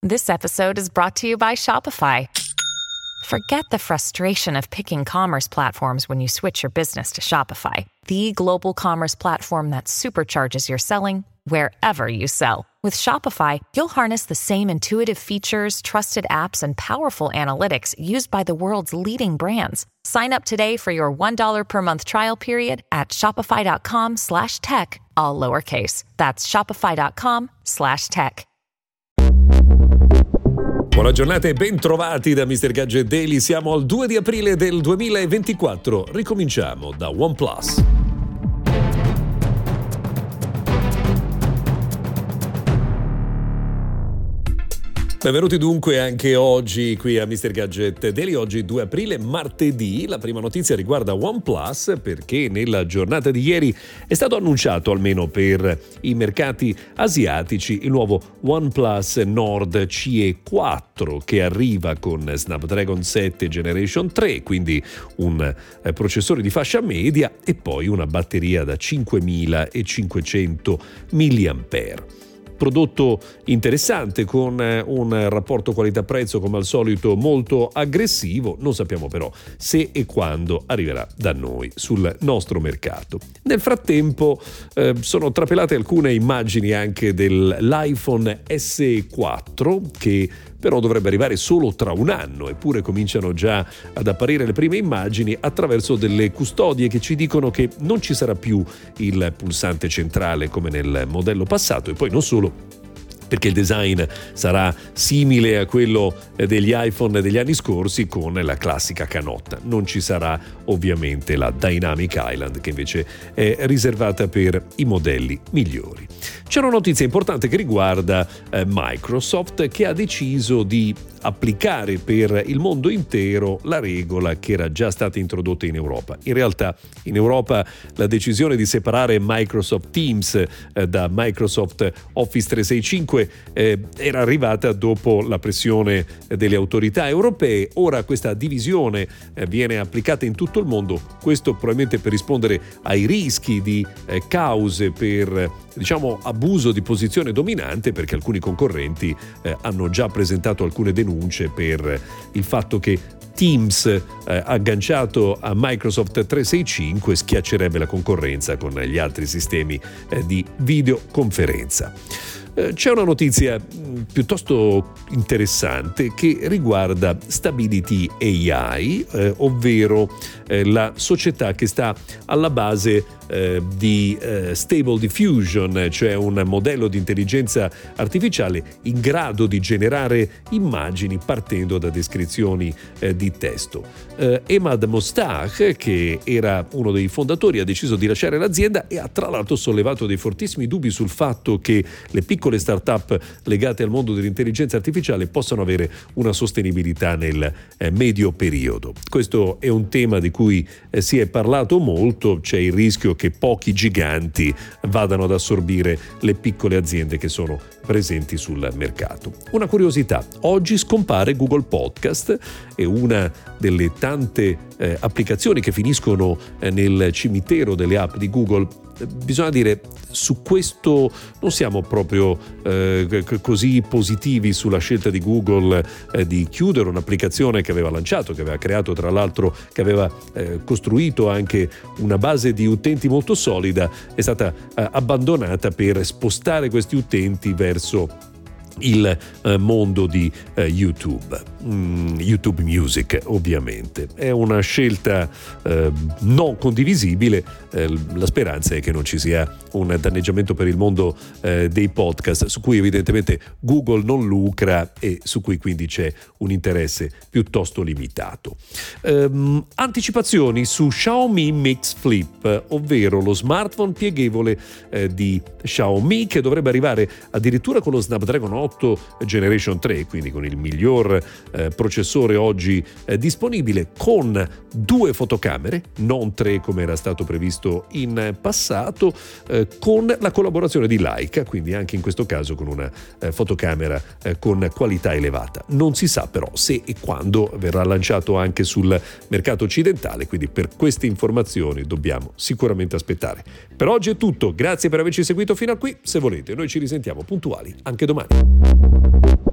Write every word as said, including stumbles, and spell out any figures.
This episode is brought to you by Shopify. Forget the frustration of picking commerce platforms when you switch your business to Shopify, the global commerce platform that supercharges your selling wherever you sell. With Shopify, you'll harness the same intuitive features, trusted apps, and powerful analytics used by the world's leading brands. Sign up today for your one dollar per month trial period at shopify.com slash tech, all lowercase. That's shopify.com slash tech. Buona giornata e ben trovati da mister Gadget Daily. Siamo al due di aprile del duemilaventiquattro. Ricominciamo da OnePlus. Benvenuti dunque anche oggi qui a mister Gadget Daily. Oggi due aprile, martedì. La prima notizia riguarda OnePlus perché nella giornata di ieri è stato annunciato, almeno per i mercati asiatici, il nuovo OnePlus Nord C E quattro che arriva con Snapdragon sette Generation tre, quindi un eh, processore di fascia media e poi una batteria da cinquemilacinquecento milliampere. Prodotto interessante con un rapporto qualità-prezzo come al solito molto aggressivo, non sappiamo però se e quando arriverà da noi sul nostro mercato. Nel frattempo eh, sono trapelate alcune immagini anche dell'iPhone S E quattro che però dovrebbe arrivare solo tra un anno, eppure cominciano già ad apparire le prime immagini attraverso delle custodie che ci dicono che non ci sarà più il pulsante centrale come nel modello passato e poi non solo, perché il design sarà simile a quello degli iPhone degli anni scorsi con la classica canotta. Non ci sarà ovviamente la Dynamic Island che invece è riservata per i modelli migliori. C'è una notizia importante che riguarda eh, Microsoft che ha deciso di applicare per il mondo intero la regola che era già stata introdotta in Europa. In realtà in Europa la decisione di separare Microsoft Teams eh, da Microsoft Office trecentosessantacinque eh, era arrivata dopo la pressione delle autorità europee. Ora questa divisione eh, viene applicata in tutto il mondo, questo probabilmente per rispondere ai rischi di eh, cause per diciamo abuso di posizione dominante, perché alcuni concorrenti eh, hanno già presentato alcune denunce per il fatto che Teams eh, agganciato a Microsoft trecentosessantacinque schiaccerebbe la concorrenza con gli altri sistemi eh, di videoconferenza. C'è una notizia piuttosto interessante che riguarda Stability A I, eh, ovvero eh, la società che sta alla base eh, di eh, Stable Diffusion, cioè un modello di intelligenza artificiale in grado di generare immagini partendo da descrizioni eh, di testo. Eh, Emad Mostaq, che era uno dei fondatori, ha deciso di lasciare l'azienda e ha tra l'altro sollevato dei fortissimi dubbi sul fatto che le piccole start-up legate al mondo dell'intelligenza artificiale possano avere una sostenibilità nel eh, medio periodo. Questo è un tema di cui eh, si è parlato molto. C'è il rischio che pochi giganti vadano ad assorbire le piccole aziende che sono presenti sul mercato. Una curiosità: oggi scompare Google Podcast, è una delle tante eh, applicazioni che finiscono eh, nel cimitero delle app di Google. Bisogna dire, su questo non siamo proprio eh, così positivi sulla scelta di Google eh, di chiudere un'applicazione che aveva lanciato, che aveva creato tra l'altro, che aveva eh, costruito anche una base di utenti molto solida. È stata eh, abbandonata per spostare questi utenti verso il eh, mondo di eh, YouTube, mm, YouTube Music ovviamente. È una scelta eh, non condivisibile, eh, la speranza è che non ci sia un danneggiamento per il mondo eh, dei podcast, su cui evidentemente Google non lucra e su cui quindi c'è un interesse piuttosto limitato. Ehm, anticipazioni su Xiaomi Mix Flip, ovvero lo smartphone pieghevole eh, di Xiaomi che dovrebbe arrivare addirittura con lo Snapdragon otto Generation tre, quindi con il miglior eh, processore oggi eh, disponibile, con due fotocamere, non tre come era stato previsto in passato, eh, con la collaborazione di Leica, quindi anche in questo caso con una eh, fotocamera eh, con qualità elevata. Non si sa però se e quando verrà lanciato anche sul mercato occidentale, quindi per queste informazioni dobbiamo sicuramente aspettare. Per oggi è tutto, grazie per averci seguito fino a qui. Se volete noi ci risentiamo puntuali anche domani.